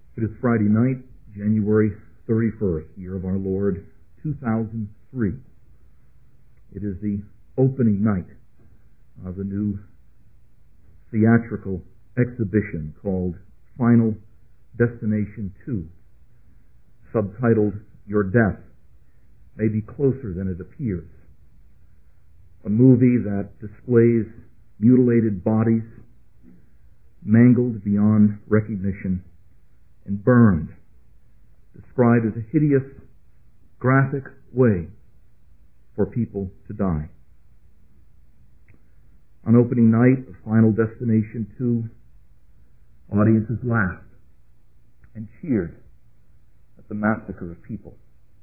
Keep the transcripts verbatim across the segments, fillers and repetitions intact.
It is Friday night, January thirty-first, year of our Lord, two thousand three. It is the opening night of a new theatrical exhibition called Final Destination two, subtitled Your Death May Be Closer Than It Appears. A movie that displays mutilated bodies, mangled beyond recognition, and burned, described as a hideous, graphic way for people to die. On opening night of Final Destination two, audiences laughed and cheered at the massacre of people.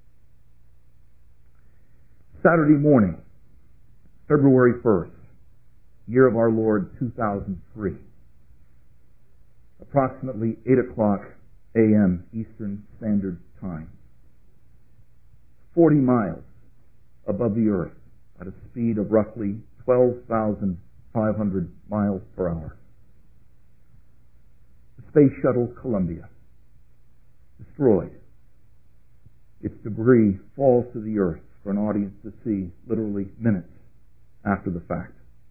Saturday morning, February first, year of our Lord two thousand three, approximately eight o'clock a.m. Eastern Standard Time. forty miles above the earth at a speed of roughly twelve thousand five hundred miles per hour. The Space Shuttle Columbia, destroyed. Its debris falls to the earth for an audience to see literally minutes after the fact.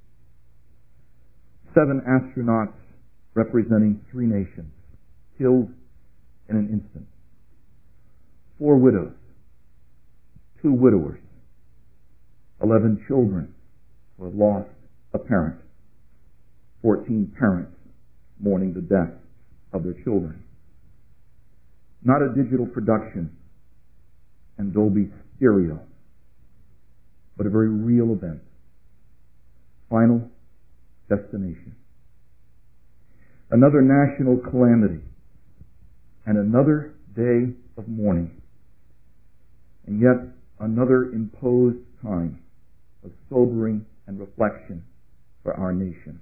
Seven astronauts representing three nations killed in an instant. Four widows, two widowers, eleven children who have lost a parent, fourteen parents mourning the death of their children. Not a digital production and Dolby Stereo, but a very real event. Final destination. Another national calamity and another day of mourning, and yet another imposed time of sobering and reflection for our nation.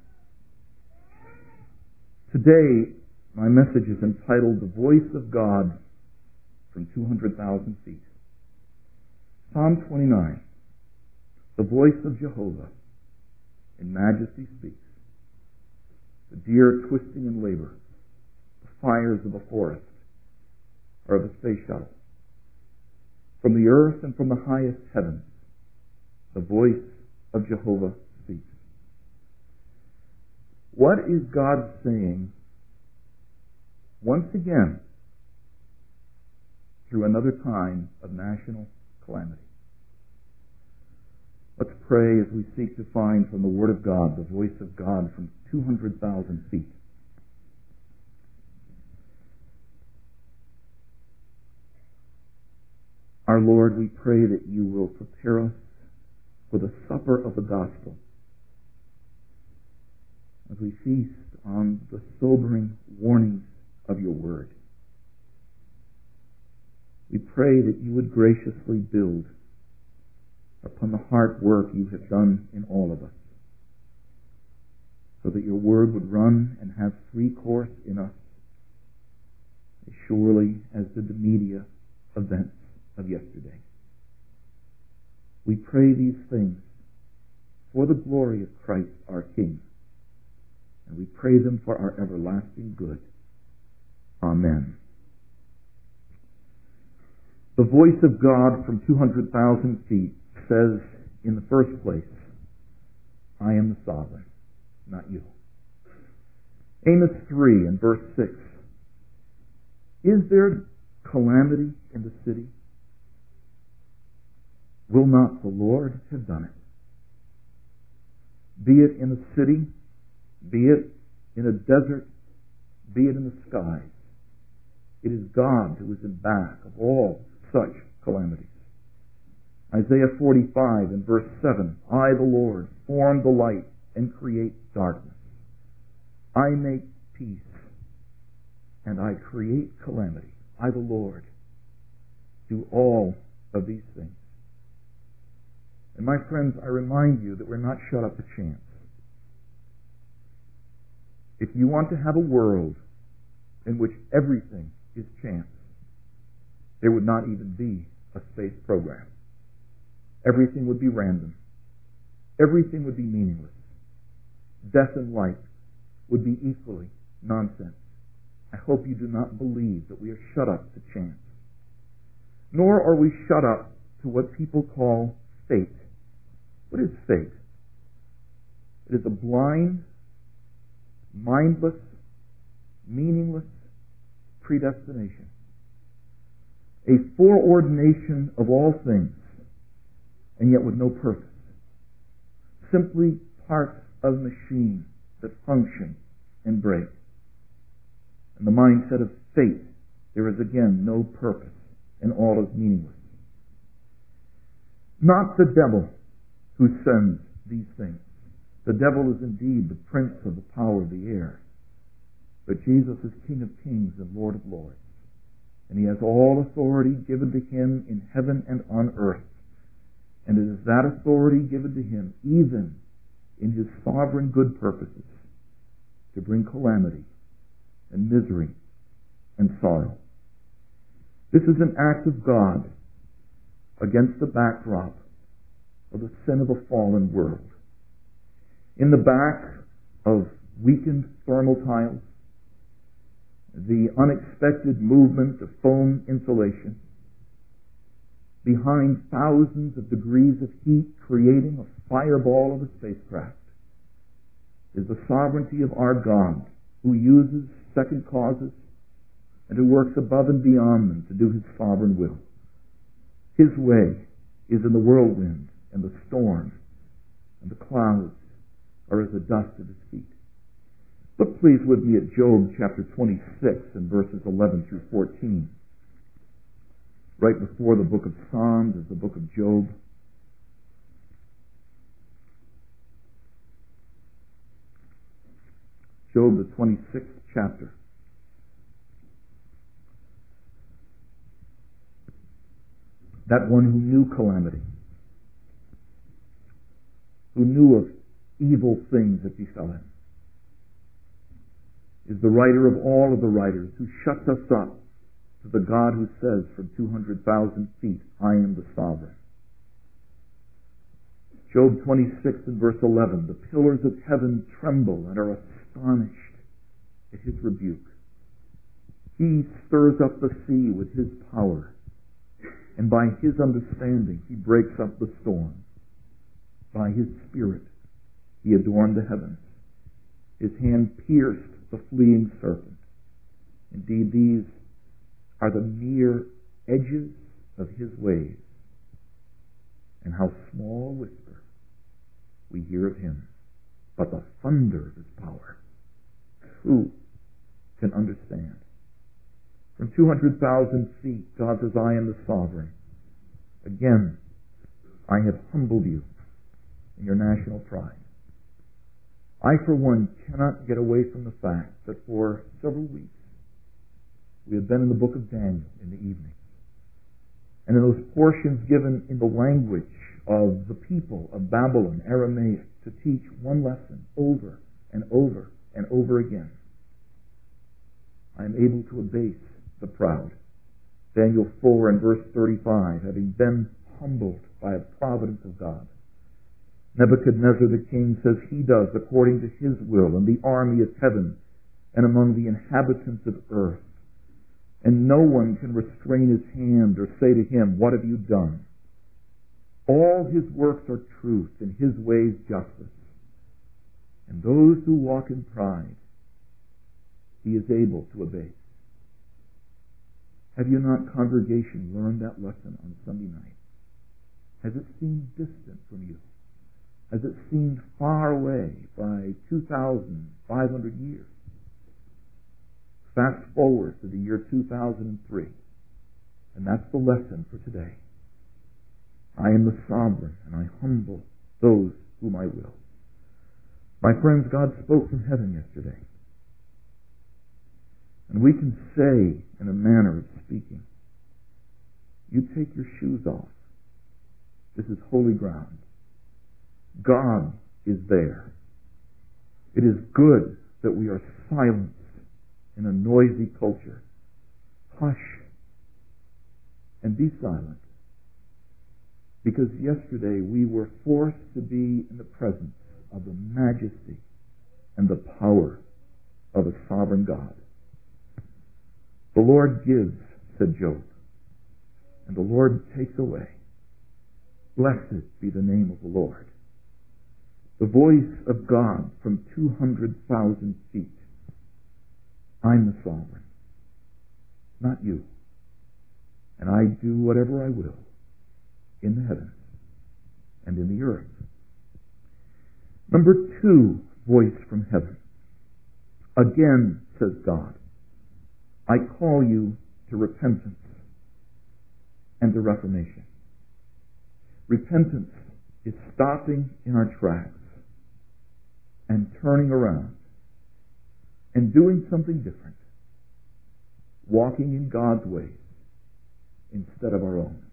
Today, my message is entitled The Voice of God from two hundred thousand feet. Psalm twenty-nine, the voice of Jehovah in majesty speaks. The deer twisting in labor, the fires of a forest, or of a space shuttle. From the earth and from the highest heavens, the voice of Jehovah speaks. What is God saying once again through another time of national calamity? Let's pray as we seek to find from the Word of God the voice of God from two hundred thousand feet. Our Lord, we pray that you will prepare us for the supper of the gospel as we feast on the sobering warnings of your Word. We pray that you would graciously build upon the hard work you have done in all of us, so that your word would run and have free course in us, as surely as did the media events of yesterday. We pray these things for the glory of Christ our King, and we pray them for our everlasting good. Amen. The voice of God from two hundred thousand feet says, in the first place, I am the sovereign, not you. Amos three and verse six. Is there calamity in the city? Will not the Lord have done it? Be it in a city, be it in a desert, be it in the skies. It is God who is in back of all such calamities. Isaiah forty-five and verse seven, I, the Lord, form the light and create darkness. I make peace and I create calamity. I, the Lord, do all of these things. And my friends, I remind you that we're not shut up to chance. If you want to have a world in which everything is chance, there would not even be a space program. Everything would be random. Everything would be meaningless. Death and life would be equally nonsense I hope you do not believe that we are shut up to chance. Nor are we shut up to what people call fate. What is fate? It is a blind, mindless, meaningless predestination. A foreordination of all things, and yet with no purpose. Simply parts of machines that function and break. In the mindset of fate, there is again no purpose, and all is meaningless. Not the devil who sends these things. The devil is indeed the prince of the power of the air. But Jesus is King of kings and Lord of lords. And he has all authority given to him in heaven and on earth. And it is that authority given to him even in his sovereign good purposes to bring calamity and misery and sorrow. This is an act of God against the backdrop of the sin of a fallen world. In the back of weakened thermal tiles, the unexpected movement of foam insulation, behind thousands of degrees of heat creating a fireball of a spacecraft, is the sovereignty of our God, who uses second causes and who works above and beyond them to do his sovereign will. His way is in the whirlwind and the storm, and the clouds are as the dust of his feet. Look please with me at Job chapter twenty-six and verses eleven through fourteen. Right before the book of Psalms is the book of Job. Job, the twenty-sixth chapter. That one who knew calamity, who knew of evil things that befell him, is the writer of all of the writers, who shuts us up to the God who says from two hundred thousand feet, I am the sovereign. Job twenty-six and verse eleven, the pillars of heaven tremble and are astonished at his rebuke. He stirs up the sea with his power, and by his understanding he breaks up the storm. By his spirit he adorned the heavens. His hand pierced the fleeing serpent. Indeed, these are the mere edges of his ways. And how small a whisper we hear of him. But the thunder of his power, who can understand? From two hundred thousand feet, God says, I am the sovereign. Again, I have humbled you in your national pride. I, for one, cannot get away from the fact that for several weeks we have been in the book of Daniel in the evening. And in those portions given in the language of the people of Babylon, Aramaic, to teach one lesson over and over and over again, I am able to abase the proud. Daniel four and verse thirty-five, having been humbled by a providence of God. Nebuchadnezzar the king says he does according to his will in the army of heaven and among the inhabitants of earth. And no one can restrain his hand or say to him, what have you done? All his works are truth and his ways justice. And those who walk in pride, he is able to abase. Have you not, congregation, learned that lesson on Sunday night? Has it seemed distant from you? Has it seemed far away by two thousand five hundred years? Fast forward to the year two thousand three, and that's the lesson for today. I am the sovereign, and I humble those whom I will. My friends, God spoke from heaven yesterday. And we can say, in a manner of speaking, you take your shoes off. This is holy ground. God is there. It is good that we are silent in a noisy culture. Hush and be silent. Because yesterday we were forced to be in the presence of the majesty and the power of a sovereign God. The Lord gives, said Job, and the Lord takes away. Blessed be the name of the Lord. The voice of God from two hundred thousand feet. I'm the sovereign, not you. And I do whatever I will in the heavens and in the earth. Number two, voice from heaven. Again, says God, I call you to repentance and to reformation. Repentance is stopping in our tracks and turning around and doing something different, walking in God's ways instead of our own.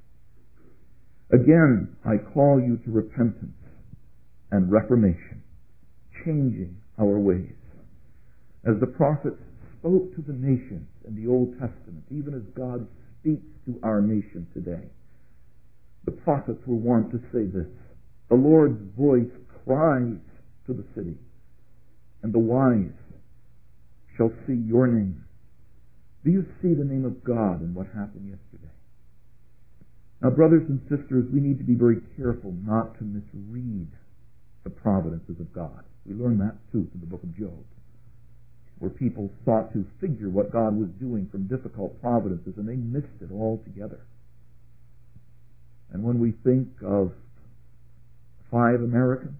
Again, I call you to repentance and reformation, changing our ways. As the prophets spoke to the nations in the Old Testament, even as God speaks to our nation today, the prophets were wont to say this: the Lord's voice cries to the city, and the wise shall see your name. Do you see the name of God in what happened yesterday? Now, brothers and sisters, we need to be very careful not to misread the providences of God. We learn that too from the book of Job, where people sought to figure what God was doing from difficult providences, and they missed it altogether. And when we think of five Americans,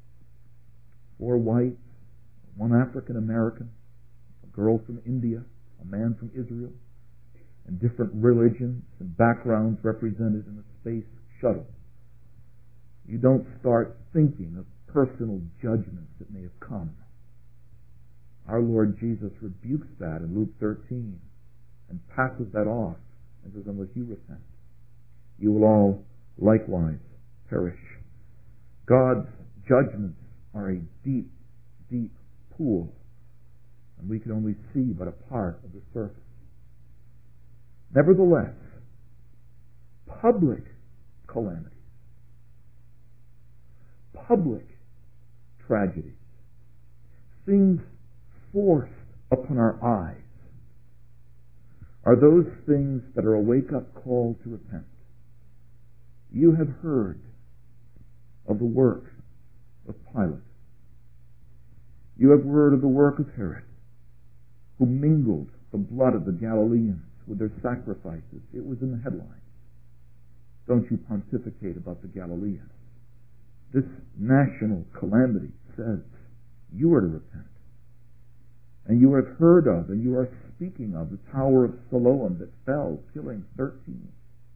four whites, one African American, a girl from India, a man from Israel, and different religions and backgrounds represented in the space shuttle, you don't start thinking of personal judgments that may have come. Our Lord Jesus rebukes that in Luke thirteen and passes that off and says, unless you repent, you will all likewise perish. God's judgments are a deep, deep pool, and we can only see but a part of the surface. Nevertheless, public calamities, public tragedies, things forced upon our eyes, are those things that are a wake-up call to repent. You have heard of the work of Pilate. You have heard of the work of Herod, who mingled the blood of the Galileans with their sacrifices. It was in the headlines. Don't you pontificate about the Galileans. This national calamity says you are to repent. And you have heard of, and you are speaking of, the Tower of Siloam that fell, killing thirteen.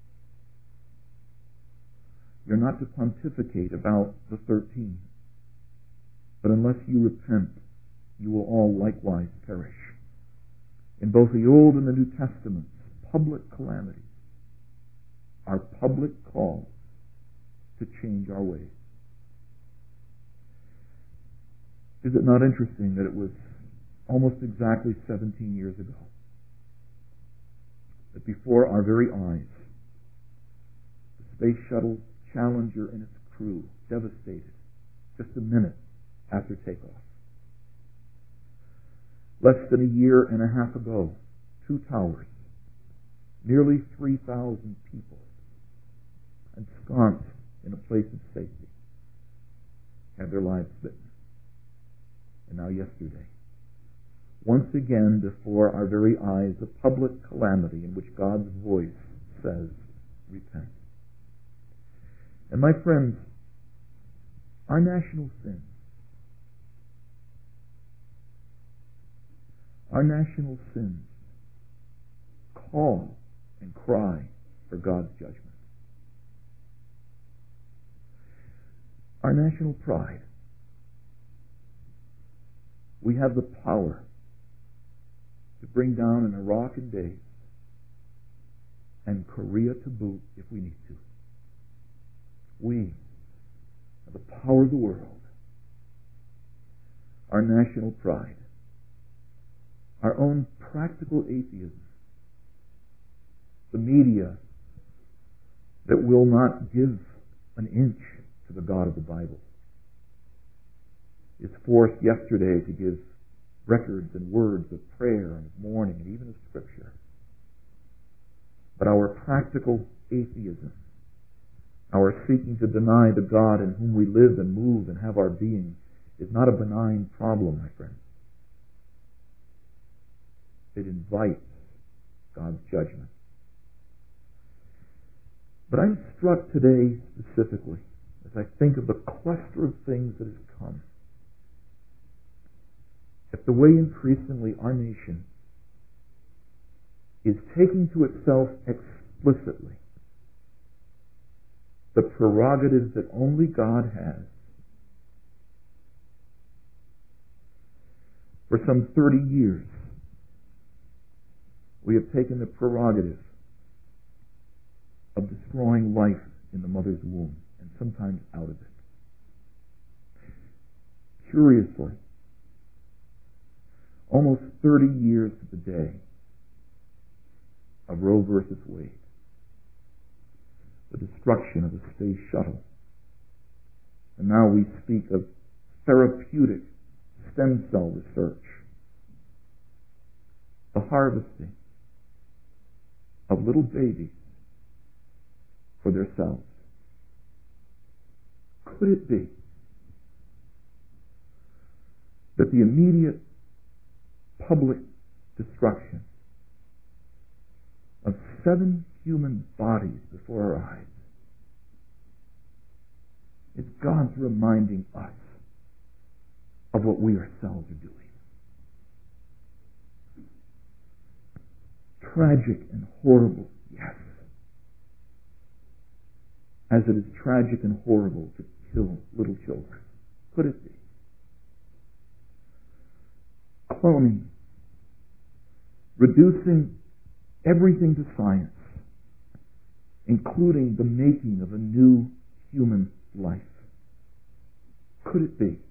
You're not to pontificate about the thirteen. But unless you repent, you will all likewise perish. In both the Old and the New Testaments, public calamities are public calls to change our ways. Is it not interesting that it was almost exactly seventeen years ago that before our very eyes, the Space Shuttle Challenger and its crew devastated just a minute after takeoff? Less than a year and a half ago, two towers, nearly three thousand people, ensconced in a place of safety, had their lives smitten. And now yesterday, once again before our very eyes, a public calamity in which God's voice says, repent. And my friends, our national sin, our national sins call and cry for God's judgment. Our national pride. We have the power to bring down an Iraq in days and Korea to boot if we need to. We have the power of the world. Our national pride. Our own practical atheism. The media that will not give an inch to the God of the Bible is forced yesterday to give records and words of prayer and of mourning and even of Scripture But our practical atheism, our seeking to deny the God in whom we live and move and have our being, is not a benign problem, my friend. It invites God's judgment. But I'm struck today specifically as I think of the cluster of things that has come, at the way increasingly our nation is taking to itself explicitly the prerogatives that only God has. For some thirty years, we have taken the prerogative of destroying life in the mother's womb, and sometimes out of it. Curiously, almost thirty years to the day of Roe versus Wade, the destruction of the space shuttle, and now we speak of therapeutic stem cell research, the harvesting of little babies for their cells. Could it be that the immediate public destruction of seven human bodies before our eyes is God's reminding us of what we ourselves are doing? Tragic and horrible, yes. As it is tragic and horrible to kill little children. Could it be? Cloning. Reducing everything to science, including the making of a new human life. Could it be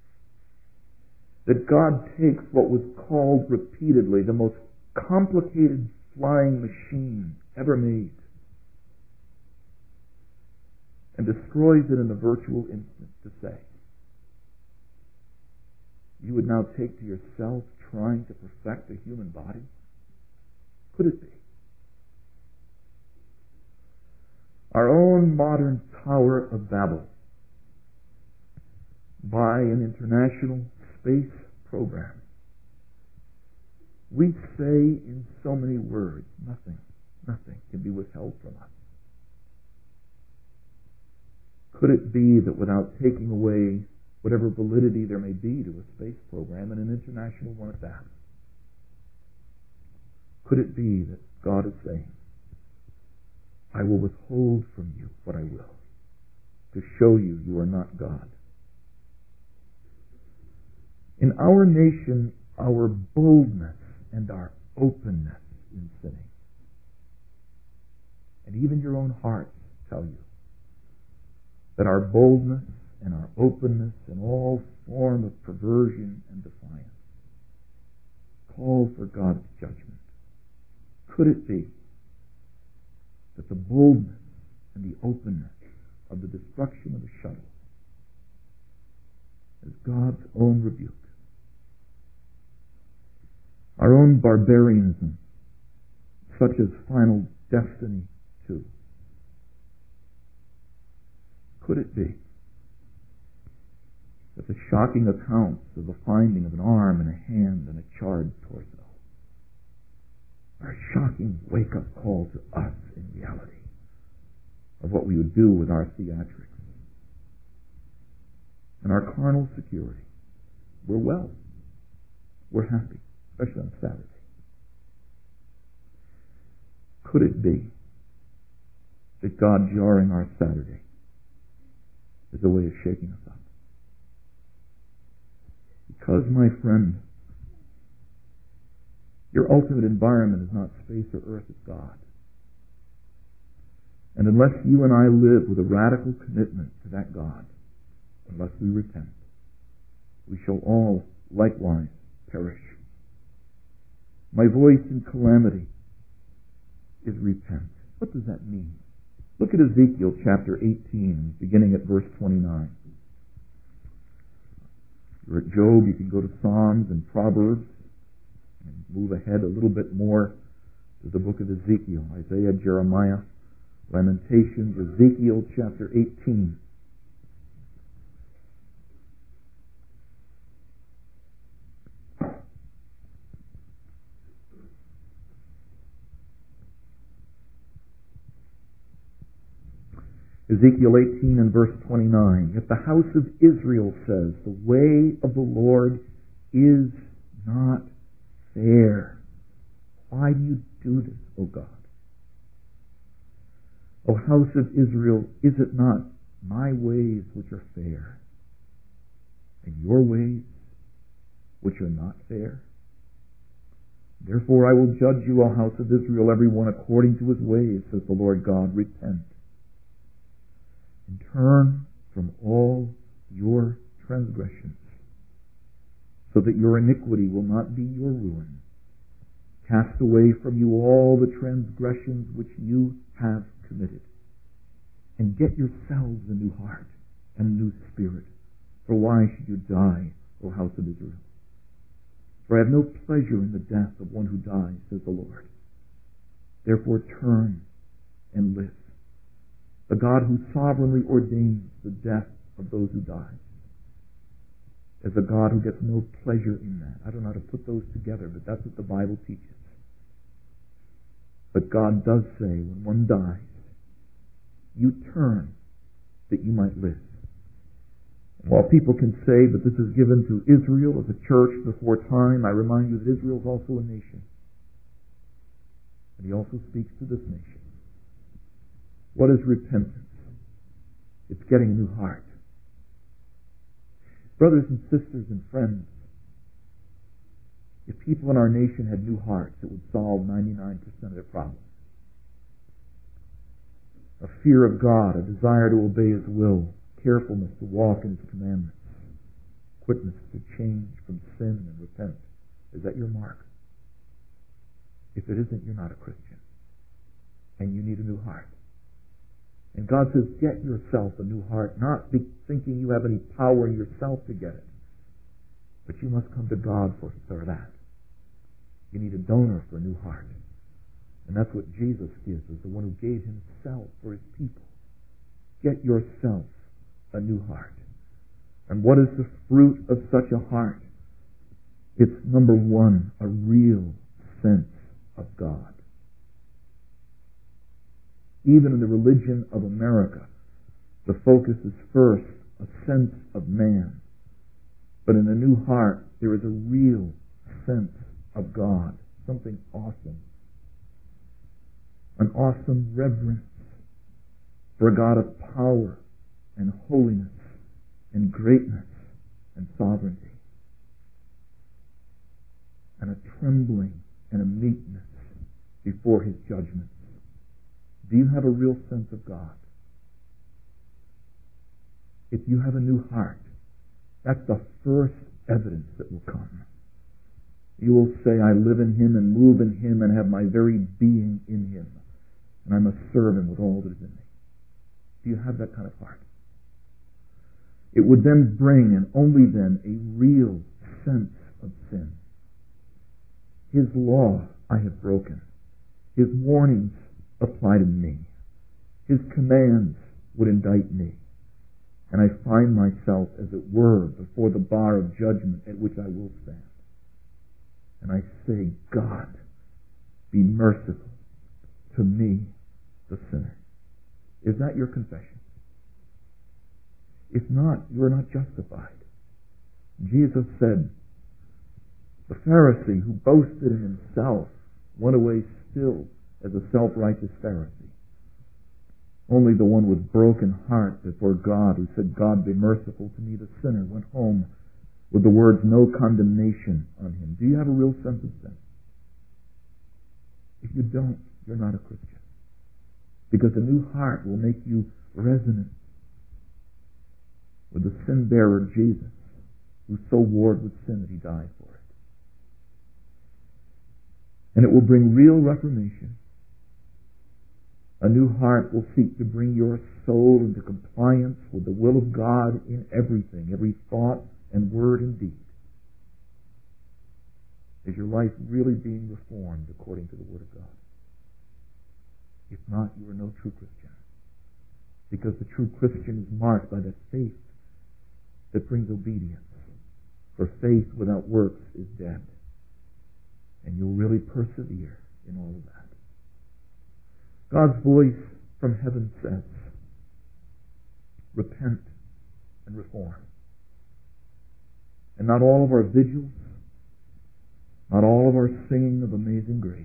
that God takes what was called repeatedly the most complicated flying machine ever made and destroys it in a virtual instant to say, you would now take to yourself trying to perfect a human body? Could it be? Our own modern Tower of Babel, by an international space program, we say in so many words, nothing, nothing can be withheld from us. Could it be that without taking away whatever validity there may be to a space program, and an international one at that, could it be that God is saying, I will withhold from you what I will, to show you you are not God? In our nation, our boldness and our openness in sinning, and even your own hearts tell you that our boldness and our openness and all form of perversion and defiance call for God's judgment. Could it be that the boldness and the openness of the destruction of the shuttle is God's own rebuke? Our own barbarianism, such as Final Destiny two. Could it be that the shocking accounts of the finding of an arm and a hand and a charred torso are a shocking wake-up call to us in reality of what we would do with our theatrics and our carnal security? We're well. We're happy, especially on Saturday. Could it be that God jarring our Saturday is a way of shaking us up? Because, my friend, your ultimate environment is not space or earth, it's God. And unless you and I live with a radical commitment to that God, unless we repent, we shall all likewise perish. My voice in calamity is repent. What does that mean? Look at Ezekiel chapter eighteen, beginning at verse twenty-nine. You're at Job, you can go to Psalms and Proverbs and move ahead a little bit more to the book of Ezekiel, Isaiah, Jeremiah, Lamentations, Ezekiel chapter eighteen. Ezekiel eighteen and verse twenty-nine. If the house of Israel says, the way of the Lord is not fair, why do you do this, O God? O house of Israel, is it not my ways which are fair, and your ways which are not fair? Therefore I will judge you, O house of Israel, every one according to his ways, says the Lord God. Repent and turn from all your transgressions, so that your iniquity will not be your ruin. Cast away from you all the transgressions which you have committed, and get yourselves a new heart and a new spirit. For why should you die, O house of Israel? For I have no pleasure in the death of one who dies, says the Lord. Therefore turn and live. The God who sovereignly ordains the death of those who die is a God who gets no pleasure in that. I don't know how to put those together, but that's what the Bible teaches. But God does say, when one dies, you turn that you might live. And while people can say, but this is given to Israel as a church before time, I remind you that Israel is also a nation. And he also speaks to this nation. What is repentance? It's getting a new heart. Brothers and sisters and friends, if people in our nation had new hearts, it would solve ninety-nine percent of their problems. A fear of God, a desire to obey His will, carefulness to walk in His commandments, quickness to change from sin and repent. Is that your mark? If it isn't, you're not a Christian. And you need a new heart. And God says, get yourself a new heart, not be thinking you have any power in yourself to get it. But you must come to God for, for that. You need a donor for a new heart. And that's what Jesus gives, is the one who gave Himself for His people. Get yourself a new heart. And what is the fruit of such a heart? It's, number one, a real sense of God. Even in the religion of America, the focus is first a sense of man. But in a new heart, there is a real sense of God, something awesome. An awesome reverence for a God of power and holiness and greatness and sovereignty. And a trembling and a meekness before His judgments. Do you have a real sense of God? If you have a new heart, that's the first evidence that will come. You will say, I live in Him and move in Him and have my very being in Him. And I must serve Him with all that is in me. Do you have that kind of heart? It would then bring, and only then, a real sense of sin. His law I have broken. His warnings apply to me. His commands would indict me. And I find myself, as it were, before the bar of judgment at which I will stand. And I say, God, be merciful to me, the sinner. Is that your confession? If not, you are not justified. Jesus said, the Pharisee who boasted in himself went away still as a self-righteous Pharisee. Only the one with broken heart before God, who said, God, be merciful to me, the sinner, went home with the words, no condemnation on him. Do you have a real sense of sin? If you don't, you're not a Christian. Because a new heart will make you resonant with the sin-bearer Jesus, who so warred with sin that He died for it. And it will bring real reformation. A new heart will seek to bring your soul into compliance with the will of God in everything, every thought and word and deed. Is your life really being reformed according to the Word of God? not, you are no true Christian. Because the true Christian is marked by that faith that brings obedience. For faith without works is dead. And you'll really persevere in all of that. God's voice from heaven says, repent and reform. And not all of our vigils, not all of our singing of Amazing Grace,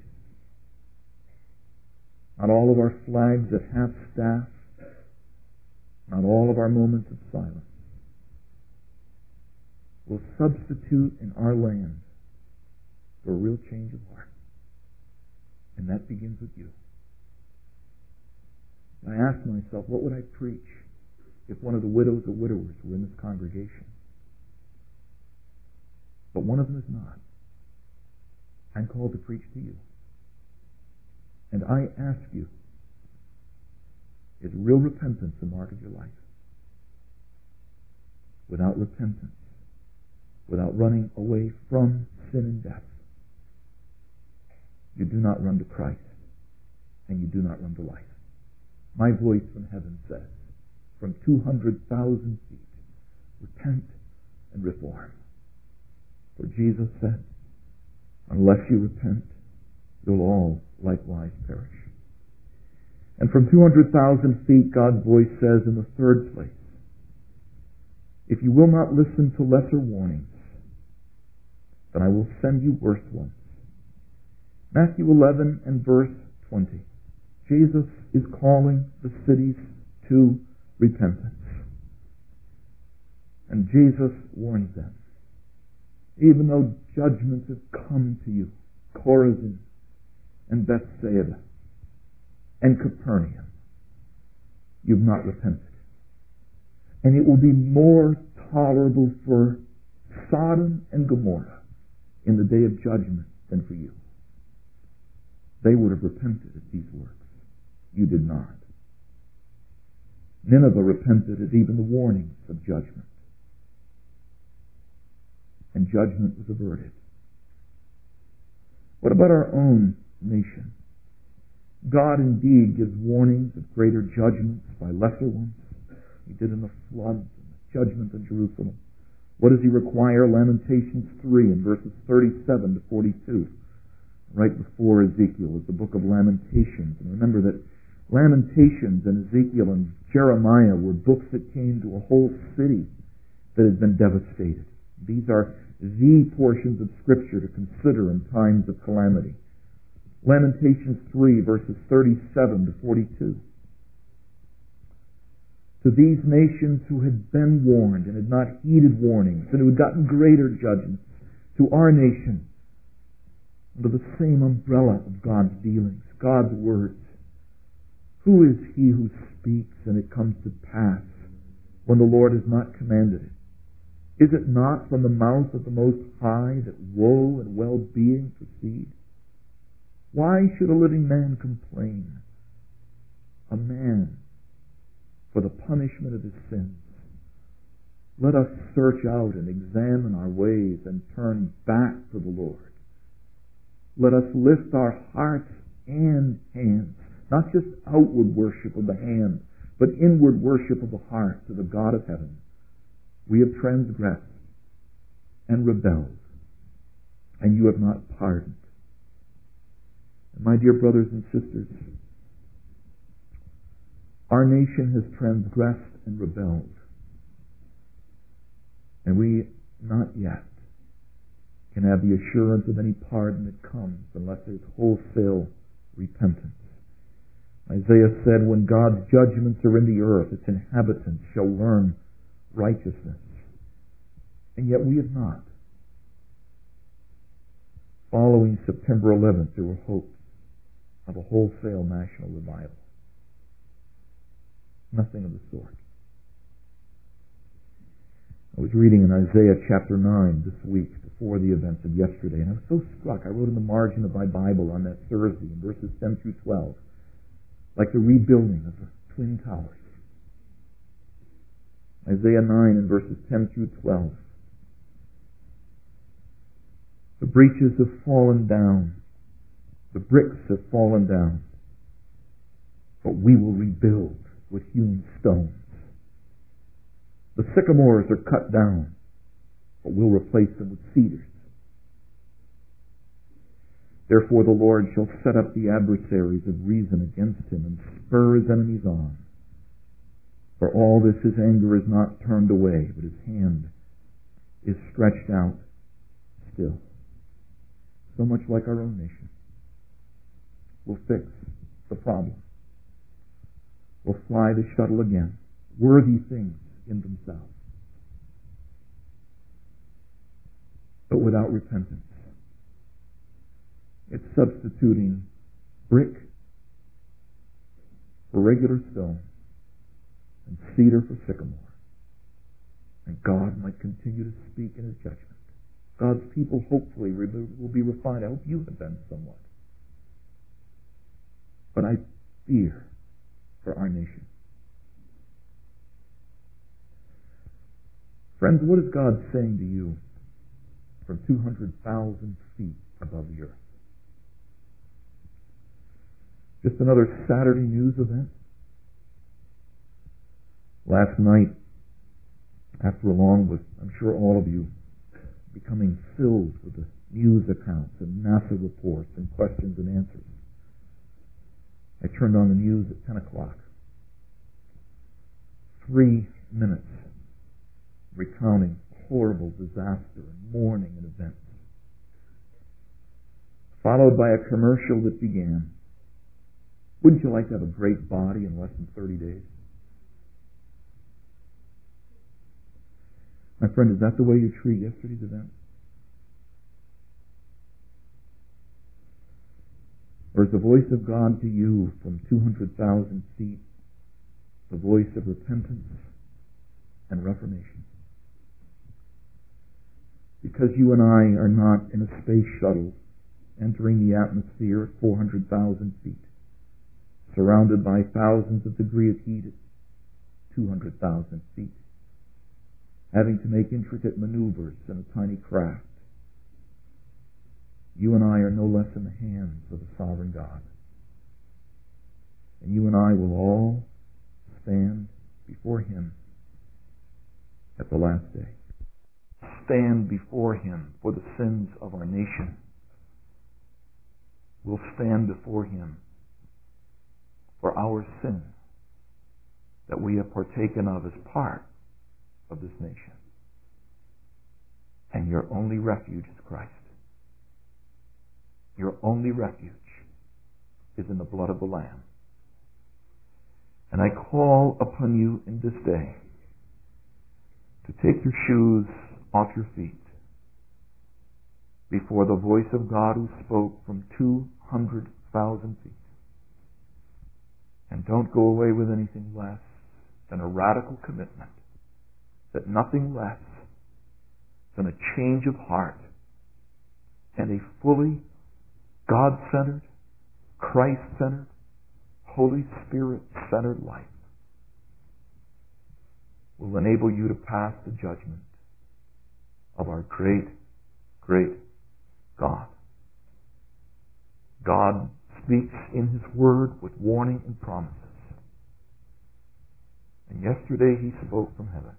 not all of our flags at half-staff, not all of our moments of silence will substitute in our land for a real change of heart. And that begins with you. I asked myself, what would I preach if one of the widows or widowers were in this congregation? But one of them is not. I'm called to preach to you. And I ask you, is real repentance the mark of your life? Without repentance, without running away from sin and death, you do not run to Christ, and you do not run to life. My voice from heaven says, from two hundred thousand feet, repent and reform. For Jesus said, unless you repent, you'll all likewise perish. And from two hundred thousand feet, God's voice says in the third place, if you will not listen to lesser warnings, then I will send you worse ones. Matthew eleven and verse twenty. Jesus is calling the cities to repentance. And Jesus warns them, even though judgments have come to you, Chorazin and Bethsaida and Capernaum, you've not repented. And it will be more tolerable for Sodom and Gomorrah in the day of judgment than for you. They would have repented at these works. You did not. Nineveh repented at even the warnings of judgment. And judgment was averted. What about our own nation? God indeed gives warnings of greater judgments by lesser ones. He did in the flood and the judgment of Jerusalem. What does he require? Lamentations three and verses thirty-seven to forty-two. Right before Ezekiel is the book of Lamentations. And remember that Lamentations and Ezekiel and Jeremiah were books that came to a whole city that had been devastated. These are the portions of Scripture to consider in times of calamity. Lamentations three, verses thirty-seven to forty-two. To these nations who had been warned and had not heeded warnings and who had gotten greater judgments, to our nation, under the same umbrella of God's dealings, God's words, who is he who speaks and it comes to pass when the Lord has not commanded it? Is it not from the mouth of the Most High that woe and well-being proceed? Why should a living man complain? A man for the punishment of his sins. Let us search out and examine our ways and turn back to the Lord. Let us lift our hearts and hands, not just outward worship of the hand, but inward worship of the heart to the God of heaven. We have transgressed and rebelled, and you have not pardoned. And my dear brothers and sisters, our nation has transgressed and rebelled, and we not yet can have the assurance of any pardon that comes unless there's wholesale repentance. Isaiah said, when God's judgments are in the earth, its inhabitants shall learn righteousness. And yet we have not. Following September eleventh, there were hopes of a wholesale national revival. Nothing of the sort. I was reading in Isaiah chapter nine this week before the events of yesterday, and I was so struck. I wrote in the margin of my Bible on that Thursday in verses ten through twelve, like the rebuilding of the Twin Towers. Isaiah nine and verses ten through twelve. The breaches have fallen down. The bricks have fallen down. but we will rebuild with hewn stones. The sycamores are cut down, but we'll replace them with cedars. Therefore the Lord shall set up the adversaries of reason against him and spur his enemies on. For all this his anger is not turned away, but his hand is stretched out still. So much like our own nation. We'll fix the problem. We'll fly the shuttle again. Worthy things in themselves. But without repentance. It's substituting brick for regular stone and cedar for sycamore. And God might continue to speak in his judgment. God's people hopefully will be refined. I hope you have been somewhat. But I fear for our nation. Friends, what is God saying to you from two hundred thousand feet above the earth? Just another Saturday news event? Last night, after along with, I'm sure all of you, becoming filled with the news accounts and NASA reports and questions and answers, I turned on the news at ten o'clock. Three minutes recounting horrible disaster and mourning and events, followed by a commercial that began, "Wouldn't you like to have a great body in less than thirty days? My friend, is that the way you treat yesterday's event? Or is the voice of God to you from two hundred thousand feet the voice of repentance and reformation? Because you and I are not in a space shuttle entering the atmosphere at four hundred thousand feet, surrounded by thousands of degrees of heat at two hundred thousand feet, having to make intricate maneuvers in a tiny craft. You and I are no less in the hands of the sovereign God. And you and I will all stand before him at the last day. Stand before him for the sins of our nation. We'll stand before him for our sin that we have partaken of as part of this nation. And your only refuge is Christ. Your only refuge is in the blood of the Lamb. And I call upon you in this day to take your shoes off your feet before the voice of God who spoke from two hundred thousand feet. And don't go away with anything less than a radical commitment that nothing less than a change of heart and a fully God-centered, Christ-centered, Holy Spirit-centered life will enable you to pass the judgment of our great, great God. God speaks in his word with warning and promises. And yesterday he spoke from heaven.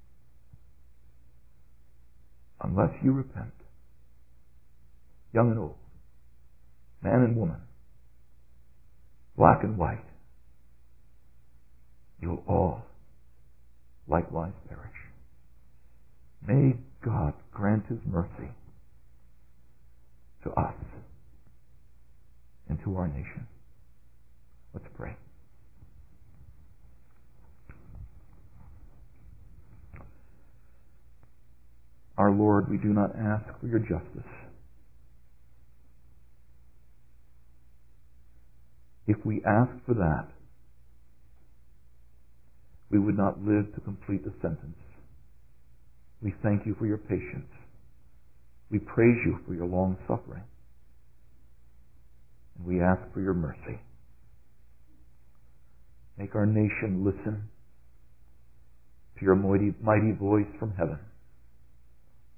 Unless you repent, young and old, man and woman, black and white, you'll all likewise perish. May God grant his mercy to us and to our nation. Let's pray. Our Lord, we do not ask for your justice. If we asked for that, we would not live to complete the sentence. We thank you for your patience. We praise you for your long suffering. And we ask for your mercy. Make our nation listen to your mighty, mighty voice from heaven.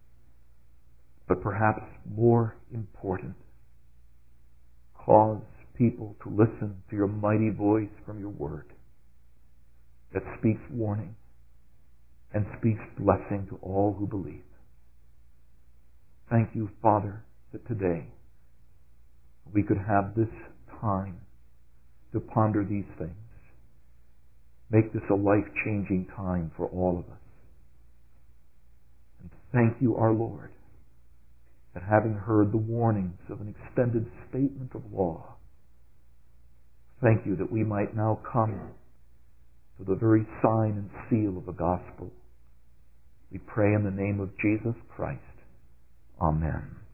But perhaps more important, cause people to listen to your mighty voice from your word that speaks warning and speaks blessing to all who believe. Thank you, Father, that today we could have this time to ponder these things. Make this a life-changing time for all of us. And thank you, our Lord, that having heard the warnings of an extended statement of law, thank you that we might now come to the very sign and seal of the gospel. We pray in the name of Jesus Christ. Amen.